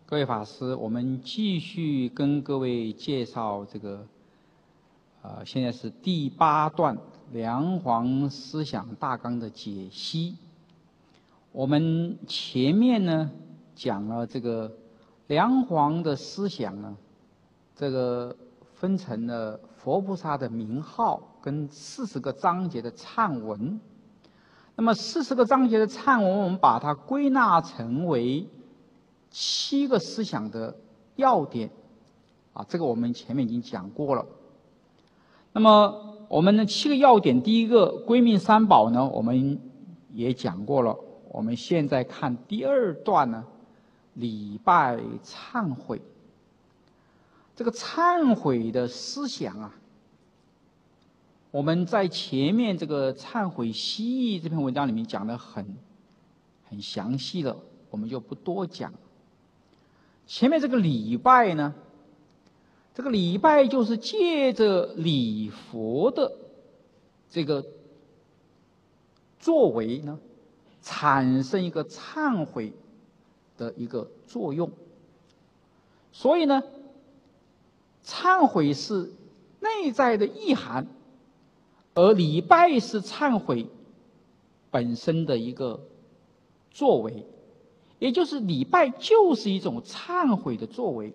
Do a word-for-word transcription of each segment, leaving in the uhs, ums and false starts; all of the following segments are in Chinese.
各位法师，我们继续跟各位介绍这个，呃，现在是第八段梁皇思想大纲的解析。我们前面呢讲了这个梁皇的思想呢，这个分成了佛菩萨的名号跟四十个章节的忏文。那么四十个章节的忏文，我们把它归纳成为七个思想的要点，啊，这个我们前面已经讲过了。那么我们的七个要点，第一个归命三宝呢，我们也讲过了。我们现在看第二段呢，礼拜忏悔。这个忏悔的思想啊，我们在前面这个忏悔西义这篇文章里面讲得很很详细了，我们就不多讲。前面这个礼拜呢，这个礼拜就是借着礼佛的这个作为呢，产生一个忏悔的一个作用。所以呢，忏悔是内在的意涵，而礼拜是忏悔本身的一个作为。也就是礼拜就是一种忏悔的作为。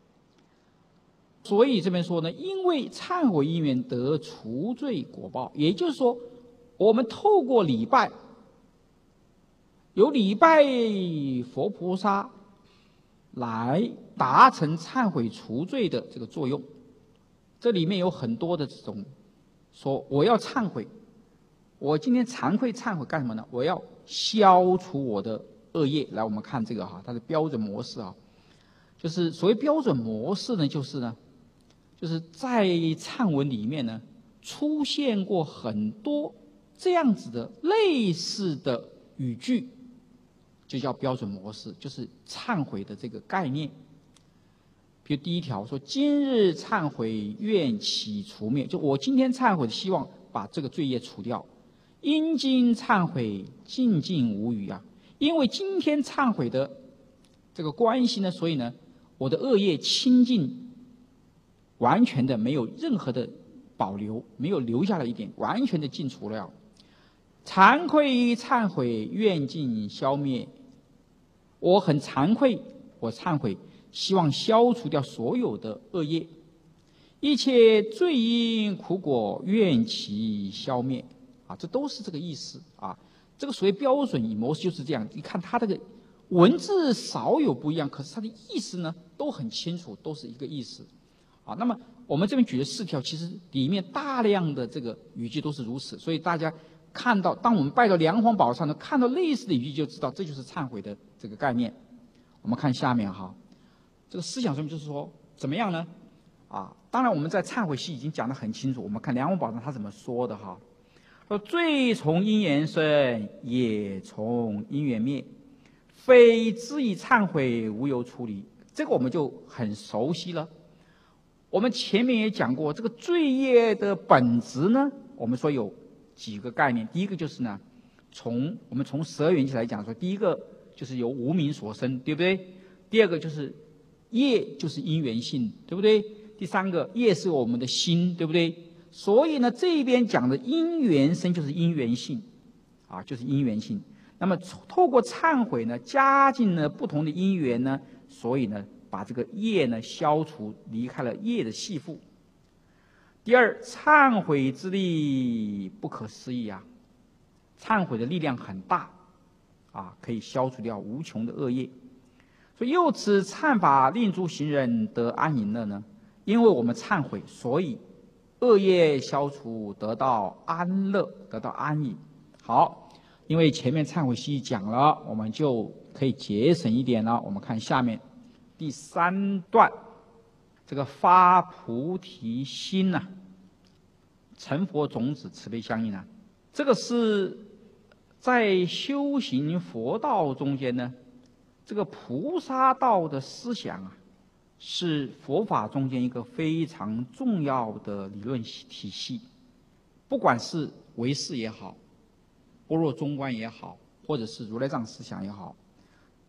所以这边说呢，因为忏悔因缘得除罪果报，也就是说我们透过礼拜，由礼拜佛菩萨来达成忏悔除罪的这个作用。这里面有很多的这种说我要忏悔，我今天惭愧忏悔干什么呢？我要消除我的恶业。来，我们看这个哈，它的标准模式啊，就是所谓标准模式呢，就是呢，就是在忏文里面呢，出现过很多这样子的类似的语句，就叫标准模式，就是忏悔的这个概念。比如第一条说：今日忏悔，愿起除灭，就我今天忏悔，希望把这个罪业除掉。因今忏悔，静静无语啊。因为今天忏悔的这个关系呢，所以呢，我的恶业清净，完全的没有任何的保留，没有留下了一点，完全的尽除了。惭愧忏悔，愿尽消灭。我很惭愧，我忏悔，希望消除掉所有的恶业，一切罪因苦果，愿其消灭。啊，这都是这个意思啊。这个所谓标准模式就是这样，你看它这个文字少有不一样，可是它的意思呢都很清楚，都是一个意思。啊，那么我们这边举的四条，其实里面大量的这个语句都是如此，所以大家看到，当我们拜到梁皇宝上呢，看到类似的语句就知道这就是忏悔的这个概念。我们看下面哈，这个思想说明就是说怎么样呢？啊，当然我们在忏悔系已经讲得很清楚，我们看梁皇宝上他怎么说的哈。说罪从因缘生，也从因缘灭，非知以忏悔，无由出离。这个我们就很熟悉了。我们前面也讲过，这个罪业的本质呢，我们说有几个概念。第一个就是呢，从我们从十二缘起来讲说，第一个就是由无明所生，对不对？第二个就是业，就是因缘性，对不对？第三个业是我们的心，对不对？所以呢，这边讲的因缘生就是因缘性，啊，就是因缘性。那么透过忏悔呢，加进了不同的因缘呢，所以呢，把这个业呢消除，离开了业的系缚。第二，忏悔之力不可思议啊，忏悔的力量很大，啊，可以消除掉无穷的恶业。所以又此忏法令诸行人得安隐乐呢，因为我们忏悔，所以恶业消除，得到安乐，得到安逸。好，因为前面忏悔西讲了，我们就可以节省一点了。我们看下面第三段，这个发菩提心呐、啊，成佛种子，慈悲相应啊，这个是在修行佛道中间呢，这个菩萨道的思想啊，是佛法中间一个非常重要的理论体系。不管是唯识也好，般若中观也好，或者是如来藏思想也好，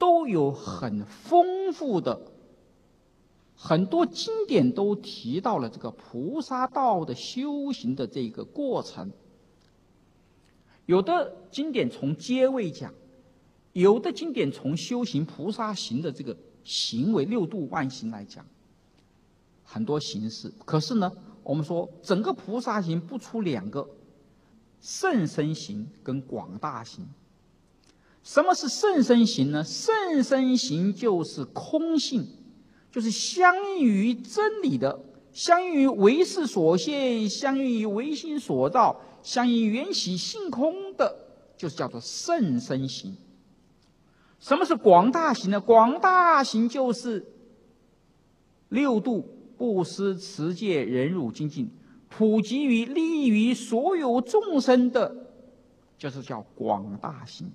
都有很丰富的，很多经典都提到了这个菩萨道的修行的这个过程。有的经典从阶位讲，有的经典从修行菩萨行的这个行为六度万行来讲，很多形式。可是呢，我们说整个菩萨行不出两个：甚深行跟广大行。什么是甚深行呢？甚深行就是空性，就是相应于真理的，相应于唯识所现，相应于唯心所造，相应于缘起性空的，就是叫做甚深行。什么是广大行呢？广大行就是六度、布施、持戒、忍辱、精进，普及于利益于所有众生的，就是叫广大行。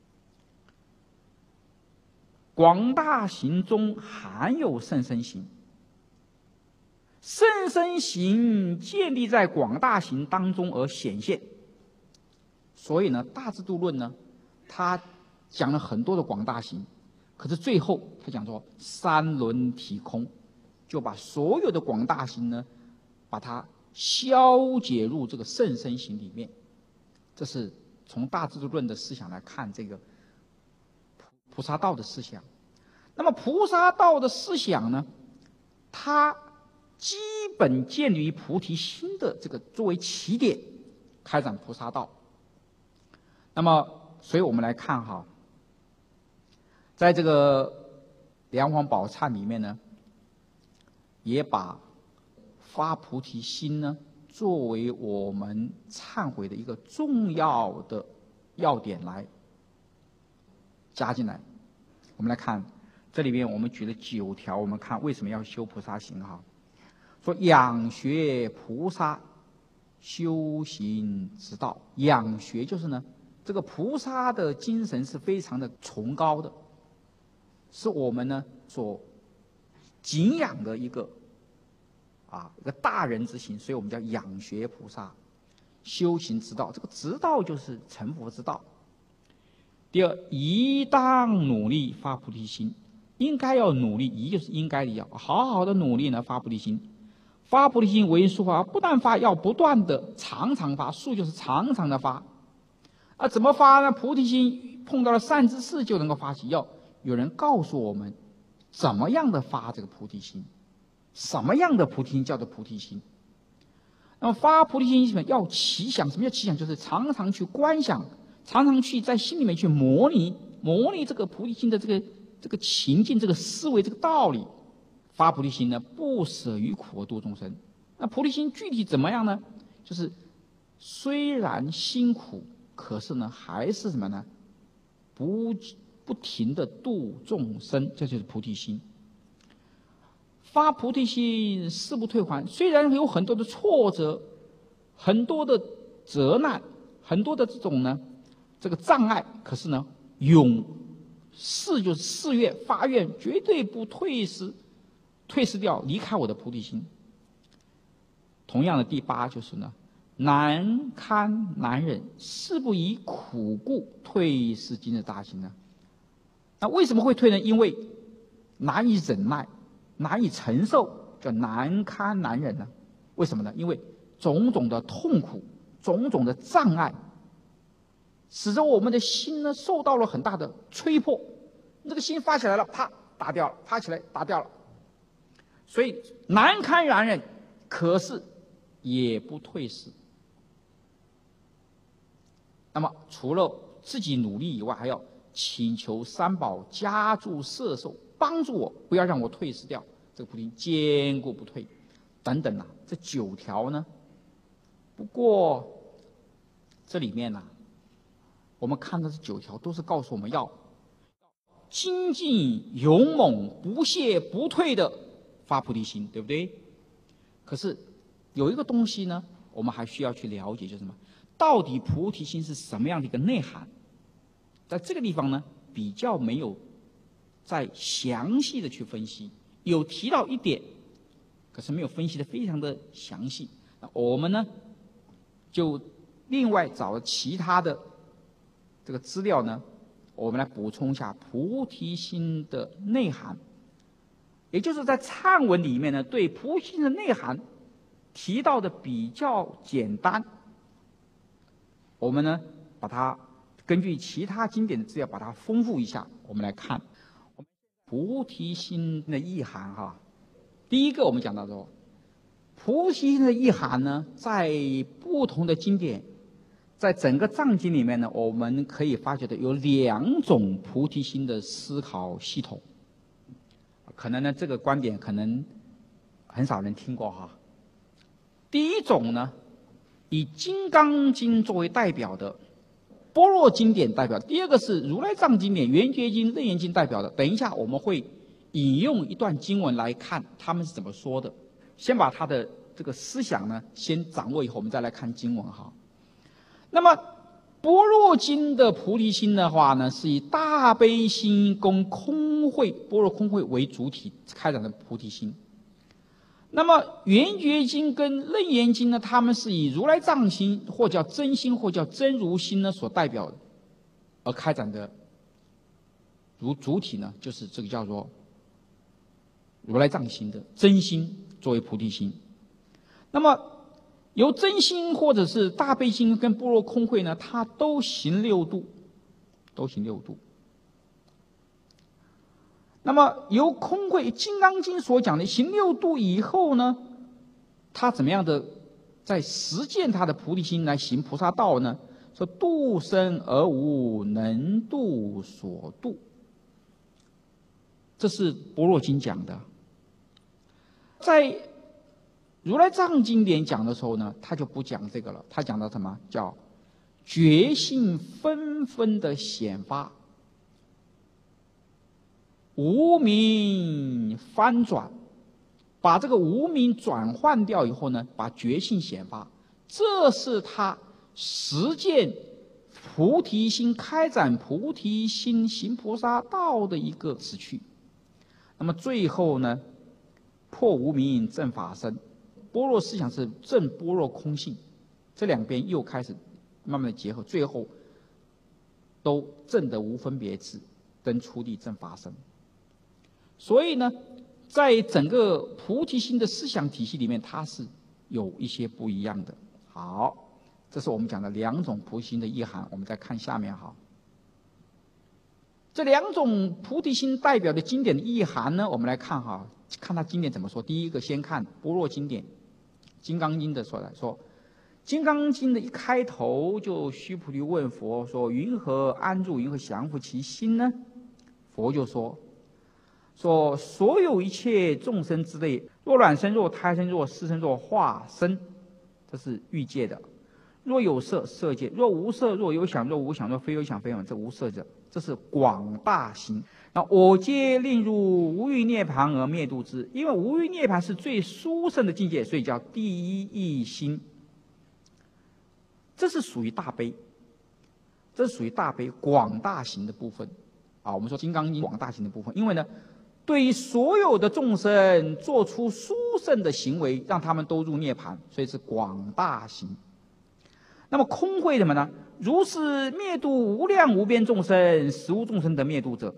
广大行中含有甚深行，甚深行建立在广大行当中而显现。所以呢，《大智度论》呢，他讲了很多的广大行，可是最后他讲说三轮体空，就把所有的广大行呢，把它消解入这个甚深行里面。这是从《大智度论》的思想来看这个菩萨道的思想。那么菩萨道的思想呢，它基本建立于菩提心的这个作为起点开展菩萨道。那么所以我们来看哈，在这个梁皇宝忏里面呢，也把发菩提心呢作为我们忏悔的一个重要的要点来加进来。我们来看这里边，我们举了九条，我们看为什么要修菩萨行哈。说仰学菩萨修行之道，仰学就是呢，这个菩萨的精神是非常的崇高的，是我们呢所敬仰的一个啊一个大人之行，所以我们叫仰学菩萨修行之道。这个之道就是成佛之道。第二，宜当努力发菩提心，应该要努力，宜就是应该的，要好好的努力呢发菩提心。发菩提心为数发，不但发，要不断的常常发，数就是常常的发。啊，怎么发呢？菩提心碰到了善知识就能够发起，要有人告诉我们怎么样的发这个菩提心，什么样的菩提心叫做菩提心。那么发菩提心要祈想，什么叫祈想？就是常常去观想，常常去在心里面去模拟模拟这个菩提心的这个这个情境、这个思维、这个道理。发菩提心呢，不舍于苦而度众生。那菩提心具体怎么样呢？就是虽然辛苦，可是呢，还是什么呢？不不停的度众生，这就是菩提心。发菩提心，誓不退还。虽然有很多的挫折，很多的责难，很多的这种呢，这个障碍，可是呢，永誓就是誓愿发愿，绝对不退失。退失掉，离开我的菩提心。同样的，第八就是呢，难堪难忍，誓不以苦故退失今日大行呢。那为什么会退呢？因为难以忍耐，难以承受，叫难堪难忍呢。为什么呢？因为种种的痛苦，种种的障碍，使得我们的心呢受到了很大的摧破。这个心发起来了，啪打掉了，发起来打掉了。所以难堪难忍，可是也不退失。那么除了自己努力以外，还要请求三宝加助摄受，帮助我，不要让我退失掉这个菩提，坚固不退等等啊，这九条呢。不过这里面呢、啊，我们看到这九条都是告诉我们要精进勇猛不懈不退的发菩提心，对不对？可是有一个东西呢，我们还需要去了解，就是什么？到底菩提心是什么样的一个内涵？在这个地方呢，比较没有再详细的去分析，有提到一点，可是没有分析的非常的详细。那我们呢，就另外找了其他的这个资料呢， 我们来补充一下菩提心的内涵，也就是在忏文里面呢，对菩提心的内涵提到的比较简单。我们呢，把它根据其他经典的资料把它丰富一下。我们来看菩提心的意涵哈。第一个，我们讲到说，菩提心的意涵呢，在不同的经典。在整个藏经里面呢，我们可以发觉的有两种菩提心的思考系统。可能呢，这个观点可能很少人听过哈。第一种呢，以《金刚经》作为代表的般若经典代表；第二个是如来藏经典、圆觉经、楞严经代表的。等一下我们会引用一段经文来看他们是怎么说的。先把他的这个思想呢先掌握以后，我们再来看经文哈。那么般若经的菩提心的话呢，是以大悲心跟空慧、般若空慧为主体开展的菩提心。那么圆觉经跟楞严经呢，他们是以如来藏心或叫真心或叫真如心呢所代表的而开展的，如主体呢就是这个叫做如来藏心的真心作为菩提心。那么由真心或者是大悲心跟般若空慧呢，它都行六度，都行六度。那么由空慧《金刚经》所讲的行六度以后呢，它怎么样的在实践它的菩提心来行菩萨道呢？说度生而无能度所度，这是般若经讲的。在如来藏经典讲的时候呢，他就不讲这个了，他讲到什么叫觉性纷纷的显发，无明翻转，把这个无明转换掉以后呢，把觉性显发，这是他实践菩提心、开展菩提心、行菩萨道的一个旨趣。那么最后呢，破无明正法身。般若思想是正般若空性，这两边又开始慢慢的结合，最后都证得无分别智，登初地正法身。所以呢，在整个菩提心的思想体系里面，它是有一些不一样的。好，这是我们讲的两种菩提心的意涵。我们再看下面哈，这两种菩提心代表的经典的意涵呢，我们来看哈，看它经典怎么说。第一个，先看般若经典。金刚经的说来说，金刚经的一开头就须菩提问佛说：“云何安住？云何降伏其心呢？”佛就说：“说所有一切众生之类，若卵生，若胎生，若湿生，若化生，这是欲界的；若有色，色界；若无色，若有想，若无想，若非有想非有想，这无色者，这是广大行。那我皆令入无欲涅槃而灭度之。因为无欲涅槃是最殊胜的境界，所以叫第一义心。这是属于大悲，这是属于大悲广大行的部分啊。我们说《金刚经》广大行的部分，因为呢，对于所有的众生做出殊胜的行为，让他们都入涅槃，所以是广大行。那么空慧什么呢？如是灭度无量无边众生，实无众生得灭度者。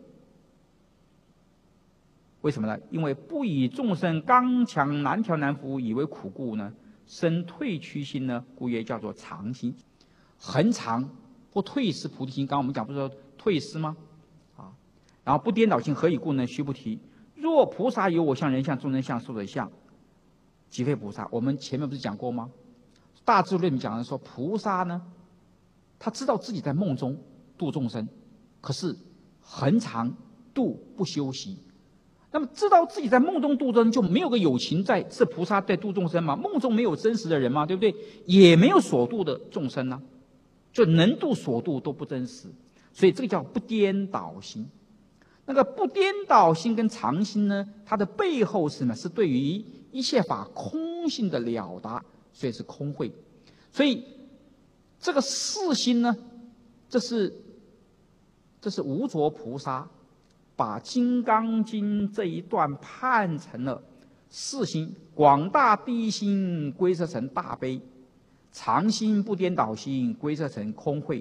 为什么呢？因为不以众生刚强难调难服以为苦故呢，生退屈心呢，故曰叫做常心。恒常不退失菩提心，刚刚我们讲不是说退失吗？啊，然后不颠倒心，何以故呢？须菩提，若菩萨有我相、人相、众生相、寿者相，即非菩萨。我们前面不是讲过吗？大智论讲的说，菩萨呢，他知道自己在梦中度众生，可是恒常度不休息。那么知道自己在梦中度众生，就没有个有情在，是菩萨在度众生吗？梦中没有真实的人吗？对不对？也没有所度的众生呢、啊，就能度所度都不真实，所以这个叫不颠倒心。那个不颠倒心跟常心呢，它的背后是呢，是对于一切法空性的了达，所以是空慧。所以这个四心呢，这是这是无着菩萨把《金刚经》这一段判成了四心：广大第一心归摄成大悲，常心不颠倒心归摄成空慧，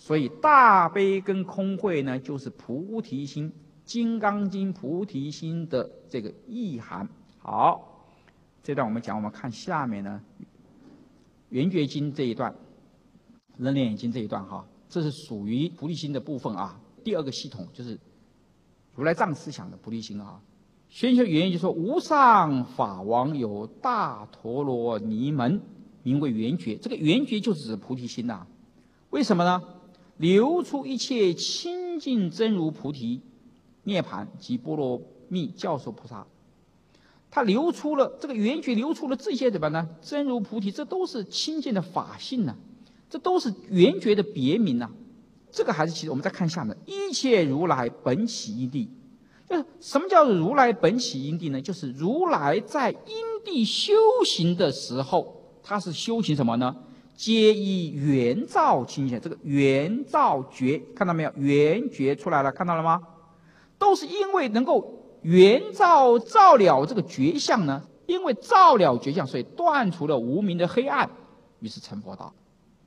所以大悲跟空慧呢，就是菩提心，《金刚经》菩提心的这个意涵。好，这段我们讲，我们看下面呢，《圆觉经》这一段，《楞严经》这一段哈，这是属于菩提心的部分啊。第二个系统就是如来藏思想的菩提心啊。宣修原因就说，无上法王有大陀罗尼门，名为圆觉。这个圆觉就是指菩提心呐、啊。为什么呢？流出一切清净真如菩提涅盘及波罗蜜教授菩萨，他流出了这个圆觉，流出了这些什么呢？真如菩提，这都是清净的法性呢、啊，这都是圆觉的别名呐、啊。这个还是其实我们再看下面，一切如来本起因地。就是什么叫如来本起因地呢？就是如来在因地修行的时候，他是修行什么呢？皆依圆照清净。这个圆照觉看到没有？圆觉出来了，看到了吗？都是因为能够圆照照了这个觉相呢，因为照了觉相，所以断除了无明的黑暗，于是成佛道。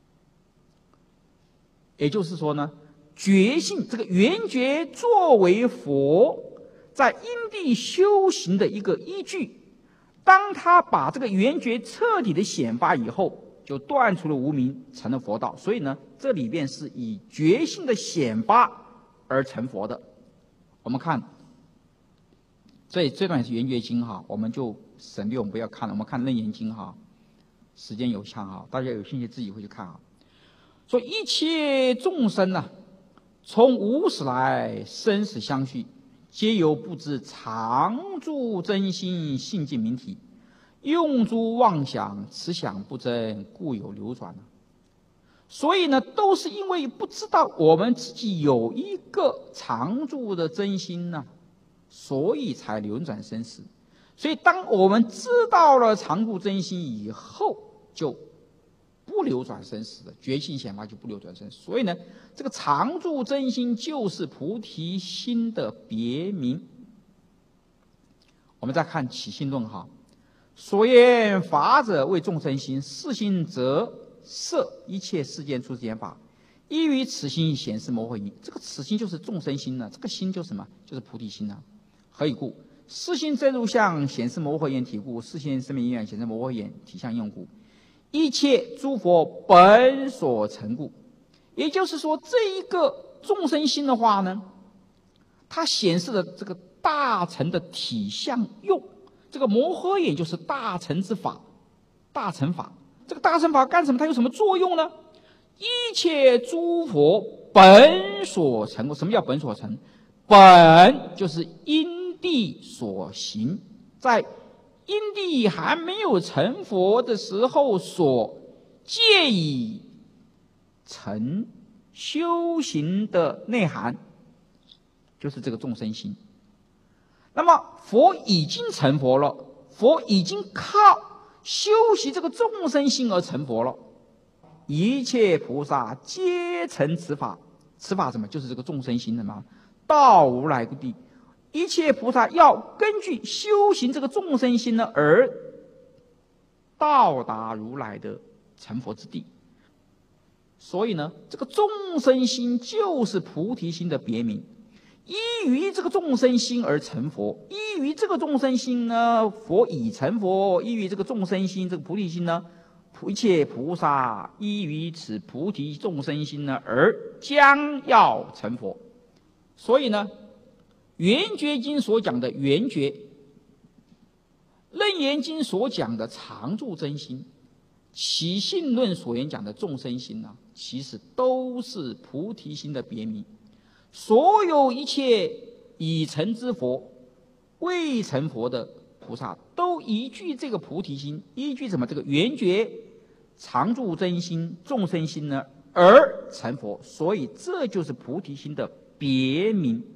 也就是说呢，觉性这个圆觉作为佛在因地修行的一个依据，当他把这个圆觉彻底的显发以后，就断除了无明，成了佛道。所以呢，这里边是以觉性的显发而成佛的。我们看，这这段也是圆觉经哈，我们就省略，我们不要看了，我们看楞严经哈，时间有限哈，大家有兴趣自己会去看啊。说一切众生呢、啊，从无始来生死相续，皆由不知常住真心性净明体，用诸妄想此想不真，故有流转。所以呢，都是因为不知道我们自己有一个常住的真心呢，所以才流转生死。所以当我们知道了常住真心以后，就不流转生死的觉性显发，就不流转生死。所以呢，这个常住真心就是菩提心的别名。我们再看起信论哈，所言法者为众生心，是心则摄一切世间诸世间法，依于此心显示摩诃因。这个此心就是众生心呢，这个心就是什么？就是菩提心呢。何以故？是心真如相显示摩诃因体故，是心生命因缘显示摩诃因体相用故。一切诸佛本所成故。也就是说，这一个众生心的话呢，它显示的这个大乘的体相用，这个摩诃也就是大乘之法，大乘法。这个大乘法干什么？它有什么作用呢？一切诸佛本所成故。什么叫本所成？本就是因地所行，在因地还没有成佛的时候所借以成修行的内涵，就是这个众生心。那么佛已经成佛了，佛已经靠修习这个众生心而成佛了。一切菩萨皆成此法，此法什么？就是这个众生心的嘛，到如来故地。一切菩萨要根据修行这个众生心呢，而到达如来的成佛之地。所以呢，这个众生心就是菩提心的别名。依于这个众生心而成佛，依于这个众生心呢，佛已成佛；依于这个众生心，这个菩提心呢，一切菩萨依于此菩提众生心呢，而将要成佛。所以呢，圆觉经所讲的圆觉，楞严经所讲的常住真心，起信论所言讲的众生心呢、啊，其实都是菩提心的别名。所有一切已成之佛、未成佛的菩萨，都依据这个菩提心，依据什么？这个圆觉、常住真心、众生心呢，而成佛。所以这就是菩提心的别名。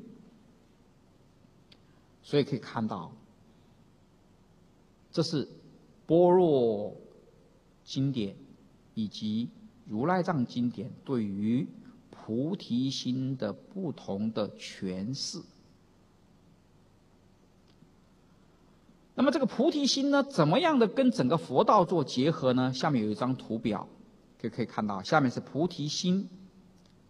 所以可以看到，这是般若经典以及如来藏经典对于菩提心的不同的诠释。那么这个菩提心呢，怎么样的跟整个佛道做结合呢？下面有一张图表，可以可以看到，下面是菩提心、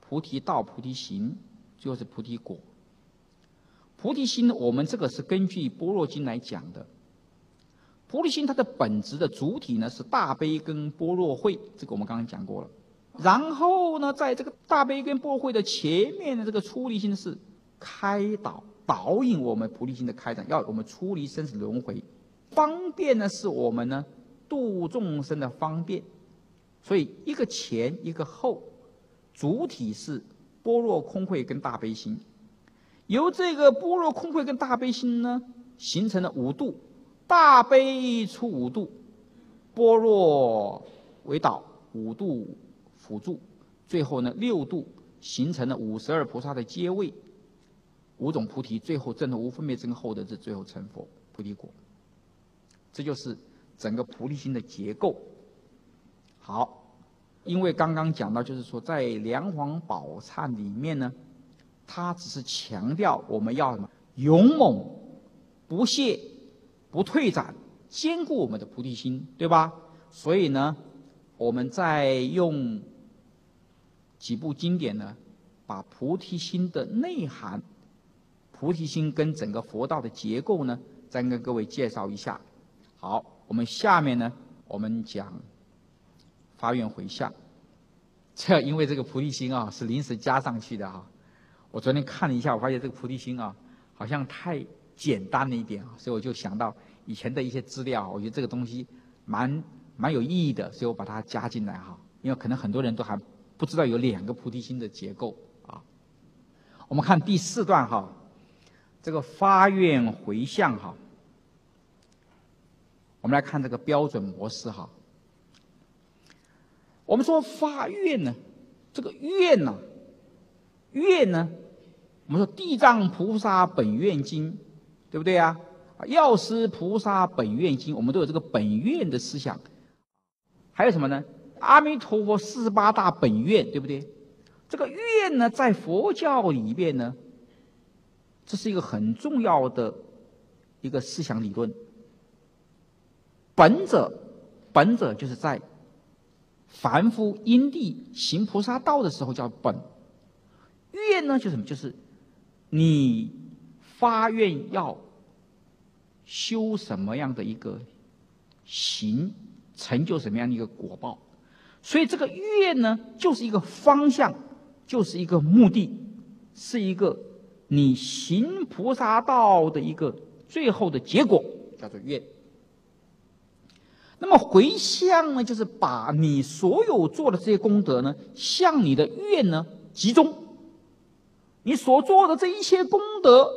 菩提道、菩提行，最后是菩提果。菩提心，我们这个是根据《般若经》来讲的。菩提心它的本质的主体呢是大悲跟般若慧，这个我们刚刚讲过了。然后呢，在这个大悲跟般若慧的前面的这个出离心是开导，导引我们菩提心的开展，要我们出离生死轮回。方便呢是我们呢度众生的方便，所以一个前一个后，主体是般若空慧跟大悲心。由这个般若空慧跟大悲心呢，形成了五度，大悲出五度，般若为导，五度辅助，最后呢六度形成了五十二菩萨的阶位，五种菩提，最后证得无分别真后的，这最后成佛菩提果。这就是整个菩提心的结构。好，因为刚刚讲到，就是说在梁皇宝忏里面呢，它只是强调我们要什么勇猛、不懈、不退展，坚固我们的菩提心，对吧？所以呢，我们在用几部经典呢，把菩提心的内涵、菩提心跟整个佛道的结构呢，再跟各位介绍一下。好，我们下面呢，我们讲发愿回向。这因为这个菩提心啊是临时加上去的哈、啊。我昨天看了一下，我发现这个菩提心啊，好像太简单了一点啊，所以我就想到以前的一些资料，我觉得这个东西蛮蛮有意义的，所以我把它加进来哈。因为可能很多人都还不知道有两个菩提心的结构啊。我们看第四段哈，这个发愿回向哈。我们来看这个标准模式哈。我们说发愿呢，这个愿呢、啊，愿呢，我们说地藏菩萨本愿经，对不对啊？药师菩萨本愿经，我们都有这个本愿的思想。还有什么呢？阿弥陀佛四十八大本愿，对不对？这个愿呢，在佛教里边呢，这是一个很重要的一个思想理论。本者，本者就是在凡夫因地行菩萨道的时候叫本。愿呢，就是什么？就是你发愿要修什么样的一个行，成就什么样的一个果报。所以这个愿呢，就是一个方向，就是一个目的，是一个你行菩萨道的一个最后的结果，叫做愿。那么回向呢，就是把你所有做的这些功德呢，向你的愿呢集中。你所做的这一切功德，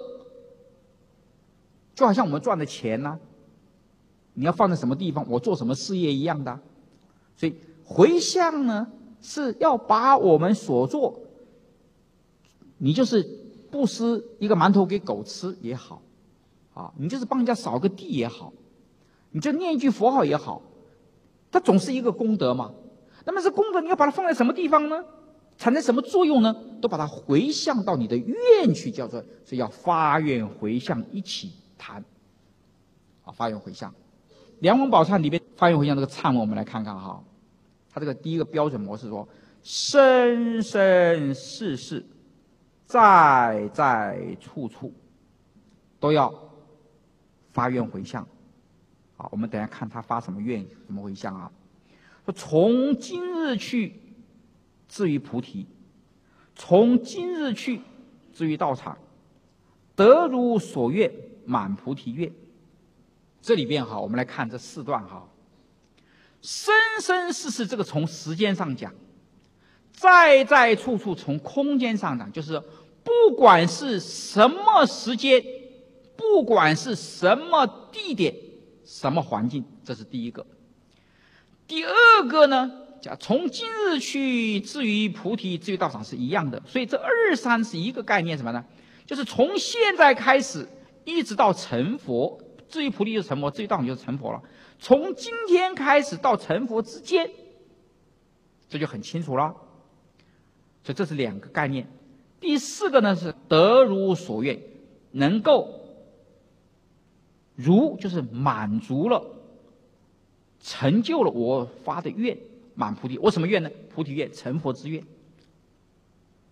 就好像我们赚的钱呢、啊，你要放在什么地方，我做什么事业一样的。所以回向呢，是要把我们所做，你就是布施一个馒头给狗吃也好，啊，你就是帮人家扫个地也好，你就念一句佛号也好，它总是一个功德嘛。那么这功德你要把它放在什么地方呢？产生什么作用呢？都把它回向到你的愿去，叫做所以要发愿回向一起谈。啊，发愿回向，梁皇宝忏里边发愿回向这个忏文，我们来看看哈。它这个第一个标准模式说：生生世世，在在处处，都要发愿回向。好，我们等一下看他发什么愿，怎么回向啊？说从今日去，至于菩提；从今日去，至于道场，得如所愿，满菩提愿。这里边哈，我们来看这四段哈。生生世世，这个从时间上讲；在在处处，从空间上讲，就是不管是什么时间，不管是什么地点，什么环境，这是第一个。第二个呢，讲从今日去，至于菩提，至于道场是一样的。所以这二三是一个概念，什么呢？就是从现在开始一直到成佛，至于菩提就是成佛，至于道场就是成佛了。从今天开始到成佛之间，这就很清楚了。所以这是两个概念。第四个呢是得如所愿，能够如就是满足了，成就了我发的愿，满菩提。我什么愿呢？菩提愿，成佛之愿。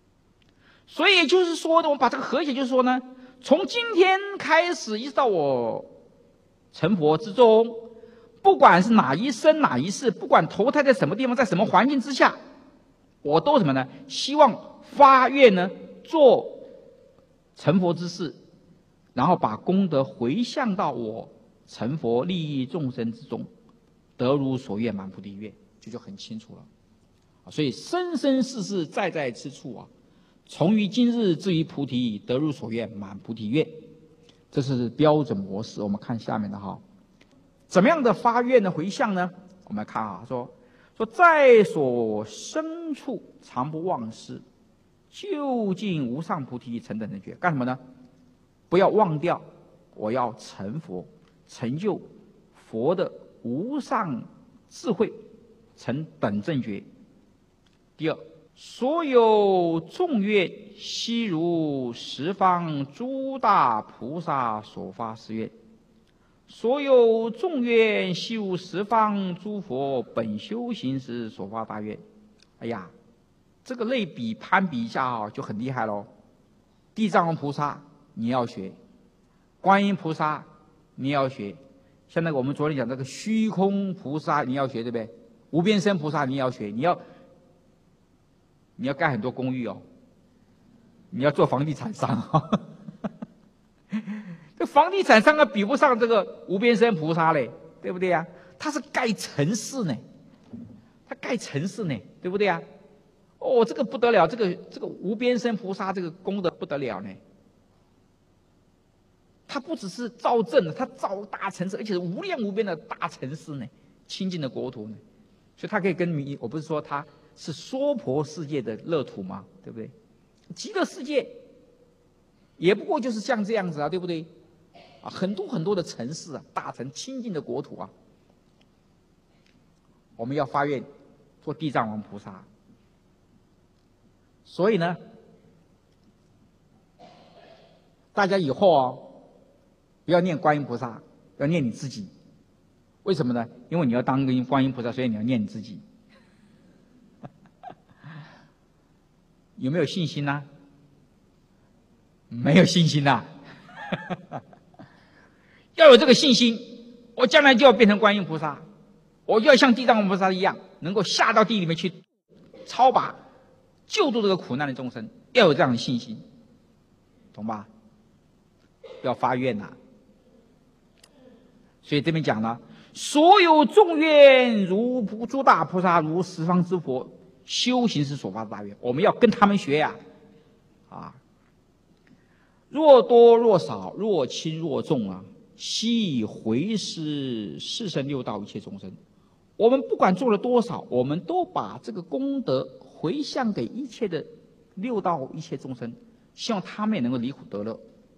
所以就是说呢，我们把这个合起，就是说呢，从今天开始一直到我成佛之中，不管是哪一生哪一世，不管投胎在什么地方，在什么环境之下，我都什么呢？希望发愿呢，做成佛之事，然后把功德回向到我成佛利益众生之中，得如所愿，满菩提愿，这就很清楚了。所以生生世世在在之处啊，从于今日至于菩提，得如所愿，满菩提愿，这是标准模式。我们看下面的哈，怎么样的发愿的回向呢？我们看啊，说说在所生处常不忘失，究竟无上菩提成等正觉。干什么呢？不要忘掉，我要成佛，成就佛的无上智慧，成等正觉。第二，所有众愿悉如十方诸大菩萨所发誓愿，所有众愿悉如十方诸佛本修行时所发大愿。哎呀，这个类比攀比一下啊，就很厉害喽。地藏王菩萨你要学，观音菩萨你要学，像那个我们昨天讲这个虚空菩萨你要学，对不对？无边身菩萨你要学，你要你要盖很多公寓哦，你要做房地产商哦。这房地产商啊，比不上这个无边身菩萨嘞，对不对呀？他是盖城市呢，他盖城市呢，对不对呀？哦，这个不得了，这个这个无边身菩萨这个功德不得了呢。他不只是造镇，他造大城市，而且是无量无边的大城市呢，清净的国土呢，所以他可以跟弥，我不是说他是娑婆世界的乐土嘛，对不对？极乐世界也不过就是像这样子啊，对不对？啊，很多很多的城市啊，大城清净的国土啊，我们要发愿做地藏王菩萨。所以呢，大家以后哦，不要念观音菩萨，要念你自己。为什么呢？因为你要当个观音菩萨，所以你要念你自己。有没有信心呢、啊？没有信心呐、啊！要有这个信心，我将来就要变成观音菩萨，我就要像地藏王菩萨一样，能够下到地里面去超拔救度这个苦难的众生，要有这样的信心，懂吧？要发愿呐、啊！所以这边讲了，所有众愿如诸大菩萨，如十方之佛修行时所发的大愿，我们要跟他们学呀、啊！啊，若多若少，若轻若重啊，悉以回施四生六道一切众生。我们不管做了多少，我们都把这个功德回向给一切的六道一切众生，希望他们也能够离苦得乐。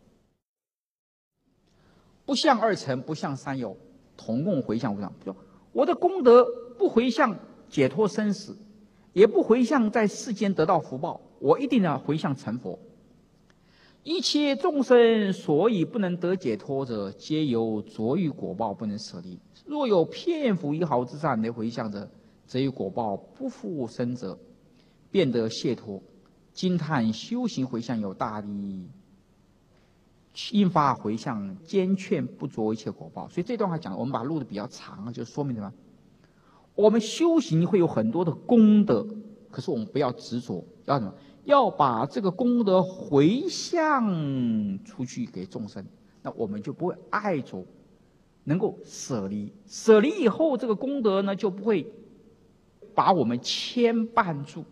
不向二乘，不向三有，同共回向无上。我的功德不回向解脱生死，也不回向在世间得到福报，我一定要回向成佛。一切众生所以不能得解脱者，皆由着于果报不能舍离。若有片幅一毫之善能回向者，则于果报不复生者，便得解脱。惊叹修行回向有大利益，应发回向，坚劝不着一切果报。所以这段话讲，我们把它录的比较长，就说明什么？我们修行会有很多的功德，可是我们不要执着，要什么？要把这个功德回向出去给众生，那我们就不会爱着，能够舍离。舍离以后，这个功德呢就不会把我们牵绊住。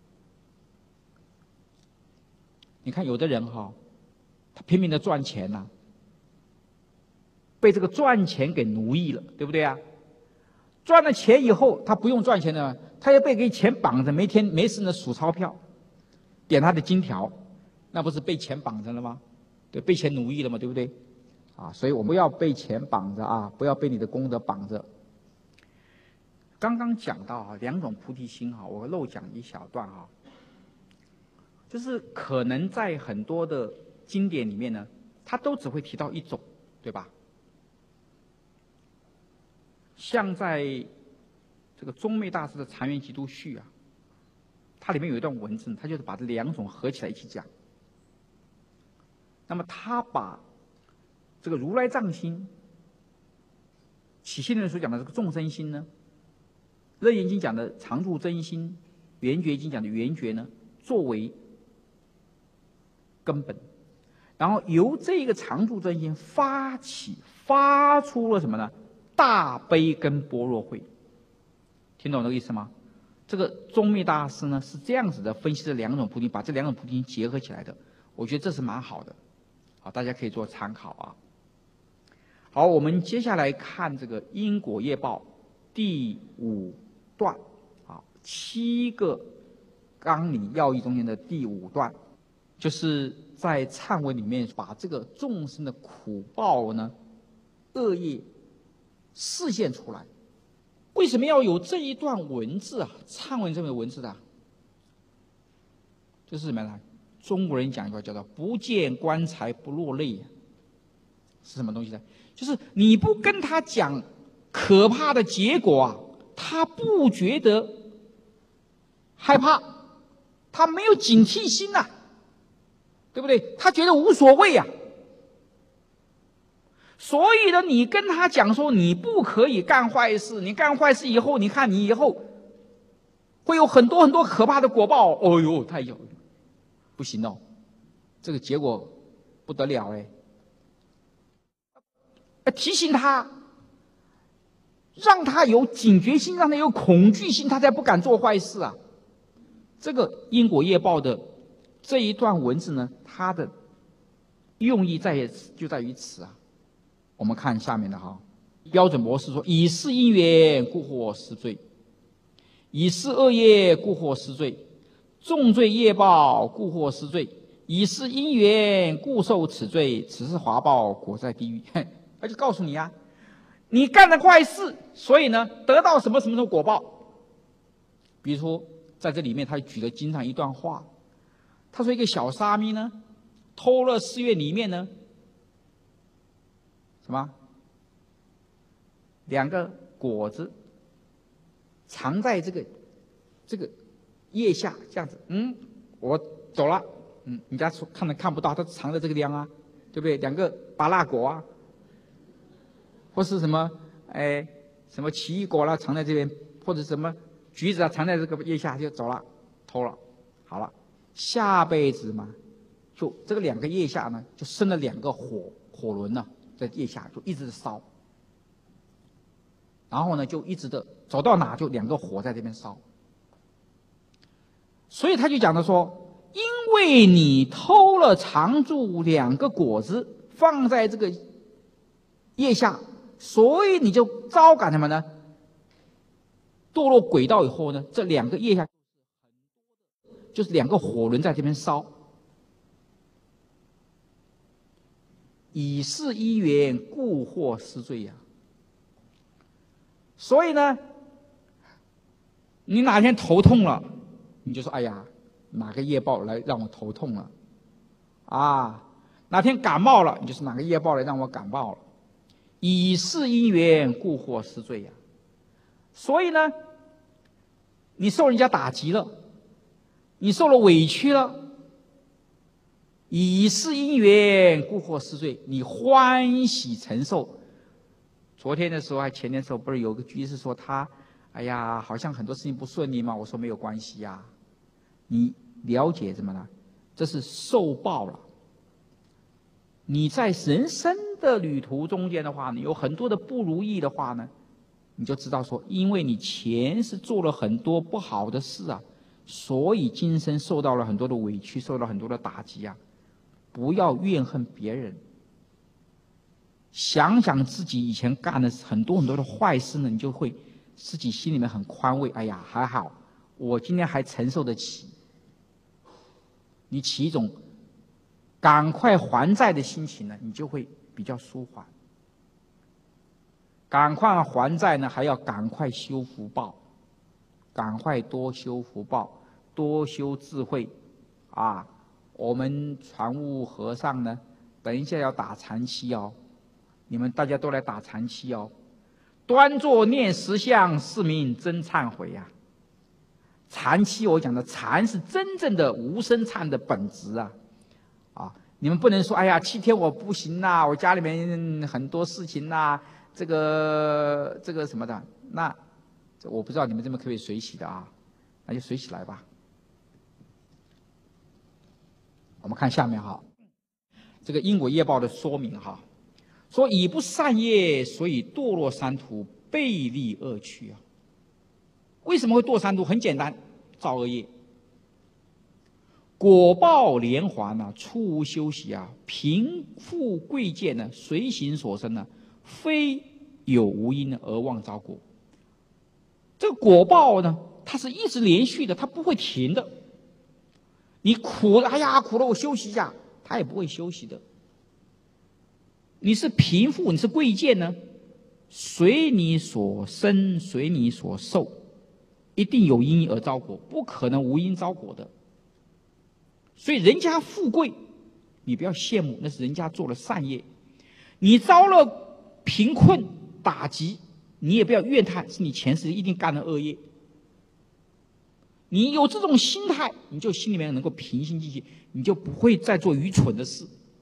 你看有的人哈、哦，他拼命的赚钱呐、啊，被这个赚钱给奴役了，对不对啊？赚了钱以后，他不用赚钱了，他也被给钱绑着，每天没事呢数钞票，点他的金条，那不是被钱绑着了吗？对，被钱奴役了嘛，对不对？啊，所以我们不要被钱绑着啊，不要被你的功德绑着。刚刚讲到啊，两种菩提心哈，我漏讲一小段哈，就是可能在很多的经典里面呢，它都只会提到一种，对吧？像在这个中昧大师的《禅院集度序》啊， 它里面有一段文字，它就是把这两种合起来一起讲。那么他把这个如来藏心、起信论所讲的这个众生心呢，楞严经讲的常住真心，圆觉经讲的圆觉呢，作为根本，然后由这个常住真心发起，发出了什么呢？大悲跟般若慧。听懂这个意思吗？这个宗密大师呢是这样子的分析这两种菩提，把这两种菩提心结合起来的，我觉得这是蛮好的，好，大家可以做参考啊。好，我们接下来看这个因果业报第五段，啊，七个纲领要义中间的第五段，就是在忏文里面把这个众生的苦报呢、恶业示现出来。为什么要有这一段文字啊？忏文这边的文字的、啊，就是什么呢？中国人讲一句话叫做“不见棺材不落泪”，是什么东西呢？就是你不跟他讲可怕的结果啊，他不觉得害怕，他没有警惕心呐、啊，对不对？他觉得无所谓啊。所以呢，你跟他讲说你不可以干坏事，你干坏事以后，你看你以后会有很多很多可怕的果报。哦呦，太有不行哦，这个结果不得了哎。提醒他，让他有警觉心，让他有恐惧心，他才不敢做坏事啊。这个因果业报的这一段文字呢，它的用意在就在于此啊。我们看下面的哈，标准模式说：以是因缘，故获施罪；以是恶业，故获施罪；重罪业报，故获施罪；以是因缘，故受此罪。此是华报，果在地狱。他就告诉你啊，你干了坏事，所以呢，得到什么什么什么果报。比如说，在这里面，他举了经上一段话，他说一个小沙弥呢，偷了寺院里面呢。什么？两个果子藏在这个这个腋下，这样子。嗯，我走了。嗯，人家说看都看不到，它藏在这个地方啊，对不对？两个芭乐果啊，或是什么哎什么奇异果啦，藏在这边，或者什么橘子啊，藏在这个腋下就走了，偷了。好了，下辈子嘛，就这个两个腋下呢，就生了两个火火轮呢。在腋下就一直烧，然后呢就一直的走到哪就两个火在这边烧，所以他就讲的说，因为你偷了常住两个果子放在这个腋下，所以你就招感什么呢？堕落轨道以后呢，这两个腋下就是两个火轮在这边烧。以是因缘，故获施罪呀、啊。所以呢，你哪天头痛了，你就说：“哎呀，哪个业报来让我头痛了？”啊，哪天感冒了，你就说哪个业报来让我感冒了？以是因缘，故获施罪呀、啊。所以呢，你受人家打击了，你受了委屈了。以是因缘，故获施罪，你欢喜承受。昨天的时候还前天的时候，不是有个居士说他，哎呀，好像很多事情不顺利嘛。我说没有关系呀、啊，你了解什么呢？这是受报了。你在人生的旅途中间的话呢，有很多的不如意的话呢，你就知道说，因为你前世做了很多不好的事啊，所以今生受到了很多的委屈，受到很多的打击啊。不要怨恨别人，想想自己以前干的很多很多的坏事呢，你就会自己心里面很宽慰。哎呀，还好，我今天还承受得起。你起一种赶快还债的心情呢，你就会比较舒缓。赶快还债呢，还要赶快修福报，赶快多修福报，多修智慧啊。我们传悟和尚呢，等一下要打禅期哦，你们大家都来打禅期哦。端坐念十相，是名真忏悔呀、啊。 禅期我讲的禅是真正的无生禅的本质啊！啊，你们不能说哎呀，七天我不行呐、啊，我家里面很多事情呐、啊，这个这个什么的，那这我不知道你们这边可不可以水洗的啊？那就水洗来吧。我们看下面哈，这个因果业报的说明哈，说以不善业，所以堕落三途，背离恶趣啊。为什么会堕三途？很简单，造恶业，果报连环啊，出无休息啊，贫富贵贱呢，随行所生呢，非有无因而妄造果。这个果报呢，它是一直连续的，它不会停的。你苦了，哎呀，苦了，我休息一下，它也不会休息的。你是贫富，你是贵贱呢，随你所生，随你所受，一定有因而招果，不可能无因招果的。所以人家富贵，你不要羡慕，那是人家做了善业；你遭了贫困打击，你也不要怨叹，是你前世一定干了恶业。你有这种心态，你就心里面能够平心静气，你就不会再做愚蠢的事。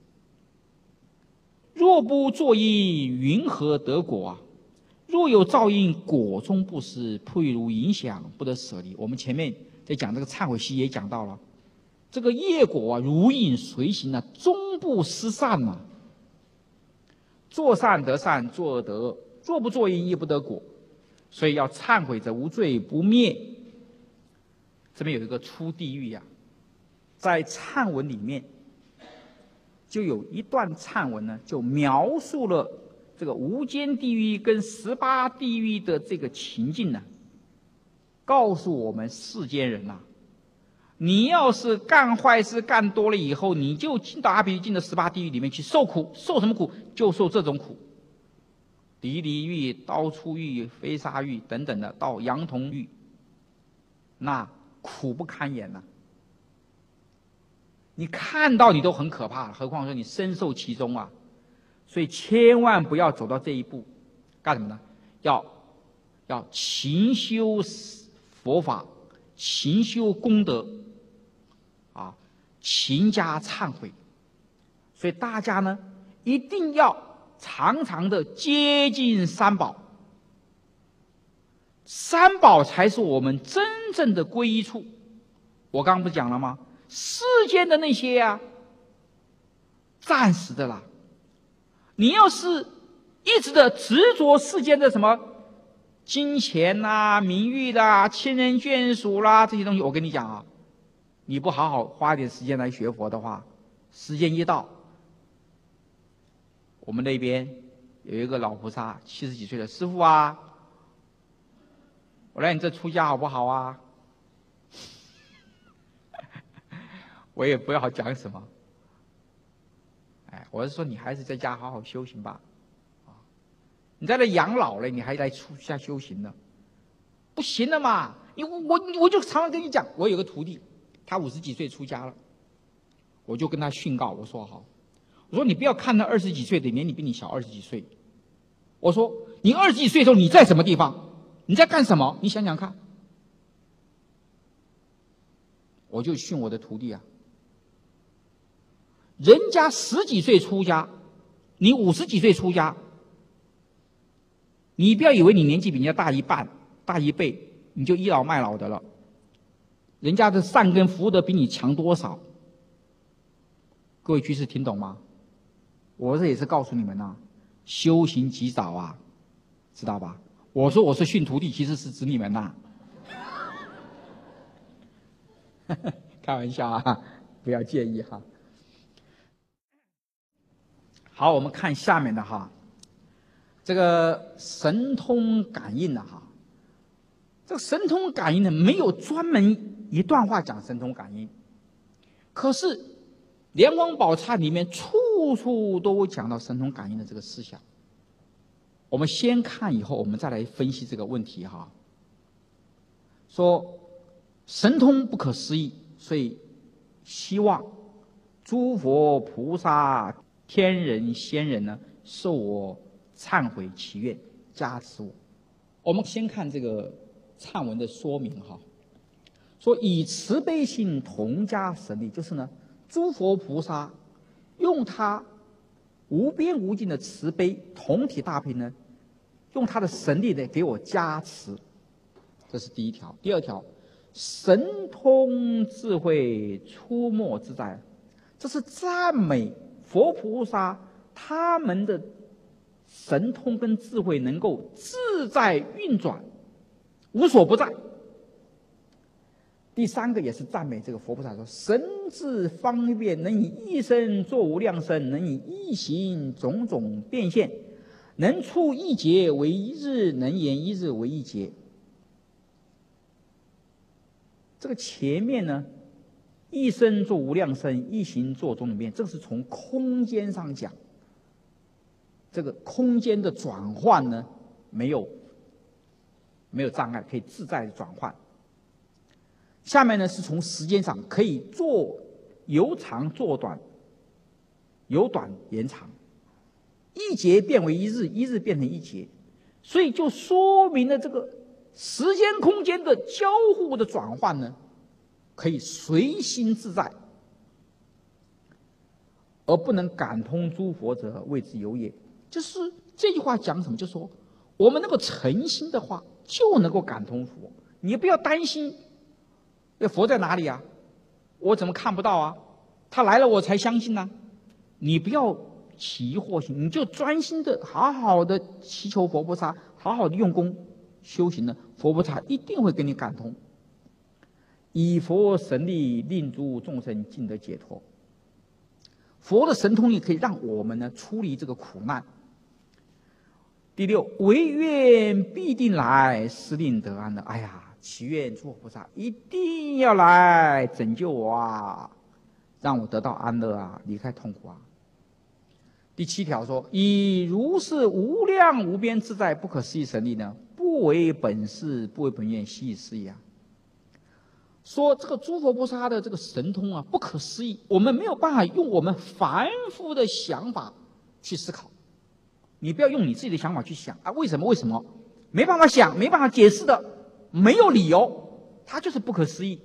若不作因，云何得果啊？若有造因，果中不失，譬如影响，不得舍离。我们前面在讲这个忏悔期也讲到了，这个业果啊，如影随形啊，终不失善啊。做善得善，做恶得恶，若不作因，亦不得果。所以要忏悔者无罪不灭。这边有一个出地狱呀、啊，在忏文里面就有一段忏文呢，就描述了这个无间地狱跟十八地狱的这个情境呢，告诉我们世间人呐、啊，你要是干坏事干多了以后，你就进到阿鼻进的十八地狱里面去受苦，受什么苦？就受这种苦，离离狱、刀出狱、飞沙狱等等的，到羊童狱，那苦不堪言呐、啊！你看到你都很可怕，何况说你身受其中啊！所以千万不要走到这一步，干什么呢？要要勤修佛法，勤修功德，啊，勤加忏悔。所以大家呢，一定要常常的接近三宝。三宝才是我们真正的皈依处。我刚刚不是讲了吗？世间的那些啊，暂时的啦。你要是一直的执着世间的什么金钱啦、名誉啦、亲人眷属啦这些东西，我跟你讲啊，你不好好花一点时间来学佛的话，时间一到，我们那边有一个老菩萨，七十几岁的师父啊，我来你这出家好不好啊？我也不要讲什么，哎，我是说你还是在家好好修行吧，啊，你在这养老了，你还来出家修行呢？不行了嘛！你我我就常常跟你讲，我有个徒弟，他五十几岁出家了，我就跟他训告，我说好，我说你不要看他二十几岁的年龄比你小二十几岁，我说你二十几岁的时候你在什么地方？你在干什么？你想想看。我就训我的徒弟啊，人家十几岁出家，你五十几岁出家，你不要以为你年纪比人家大一半、大一倍，你就倚老卖老的了。人家的善根福德比你强多少？各位居士听懂吗？我这也是告诉你们呐、啊，修行及早啊，知道吧？我说我是训徒弟，其实是指你们呐、啊。开玩笑啊，不要介意哈。好，我们看下面的哈，这个神通感应的哈，这个神通感应呢，没有专门一段话讲神通感应，可是《莲王宝忏》里面处处都讲到神通感应的这个思想。我们先看，以后我们再来分析这个问题哈。说神通不可思议，所以希望诸佛菩萨、天人、仙人呢，受我忏悔祈愿，加持我。我们先看这个忏文的说明哈。 说以慈悲心同加神力，就是呢，诸佛菩萨用他无边无尽的慈悲同体大悲呢，用他的神力呢给我加持。这是第一条。第二条，神通智慧出没自在，这是赞美佛菩萨他们的神通跟智慧能够自在运转，无所不在。第三个也是赞美这个佛菩萨说，神智方便，能以一身作无量身，能以一行种种变现，能处一劫为一日，能言一日为一劫。这个前面呢，一身作无量身，一行作种种变，这是从空间上讲，这个空间的转换呢，没有没有障碍，可以自在的转换。下面呢是从时间上，可以做由长做短，由短延长，一节变为一日，一日变成一节，所以就说明了这个时间空间的交互的转换呢，可以随心自在，而不能感通诸佛者，谓之有也。就是这句话讲什么？就是说我们能够诚心的话，就能够感通佛。你不要担心那佛在哪里啊？我怎么看不到啊？他来了我才相信呢、啊。你不要起疑惑心，你就专心的好好的祈求佛菩萨，好好的用功修行呢，佛菩萨一定会给你感通。以佛神力令诸众生尽得解脱。佛的神通力可以让我们呢出离这个苦难。第六，唯愿必定来，是令得安乐。哎呀，祈愿诸佛菩萨一定要来拯救我啊，让我得到安乐啊，离开痛苦啊。第七条说，以如是无量无边自在不可思议神力呢，不为本事，不为本愿，悉以是也啊。说这个诸佛菩萨的这个神通啊，不可思议，我们没有办法用我们凡夫的想法去思考。你不要用你自己的想法去想啊，为什么？为什么？没办法想，没办法解释的，没有理由，它就是不可思议。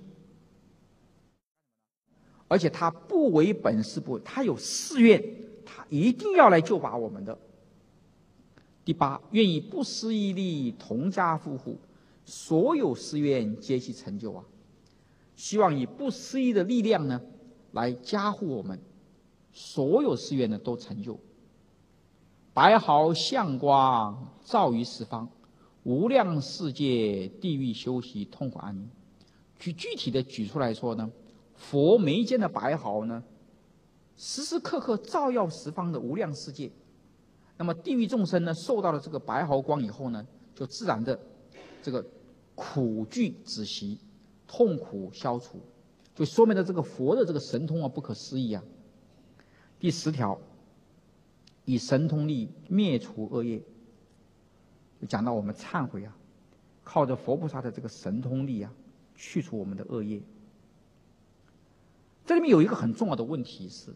而且它不为本事，不为，它有誓愿，它一定要来救拔我们的。第八，愿以不思议力同加护护，所有誓愿皆其成就啊。希望以不思议的力量呢，来加护我们，所有誓愿呢都成就。白毫相光照于十方，无量世界地狱修习痛苦安宁。举具体的举出来说呢，佛眉间的白毫呢，时时刻刻照耀十方的无量世界。那么地狱众生呢，受到了这个白毫光以后呢，就自然的这个苦惧止息，痛苦消除，就说明了这个佛的这个神通啊不可思议啊。第十条，以神通力灭除恶业，就讲到我们忏悔啊，靠着佛菩萨的这个神通力啊，去除我们的恶业。这里面有一个很重要的问题是，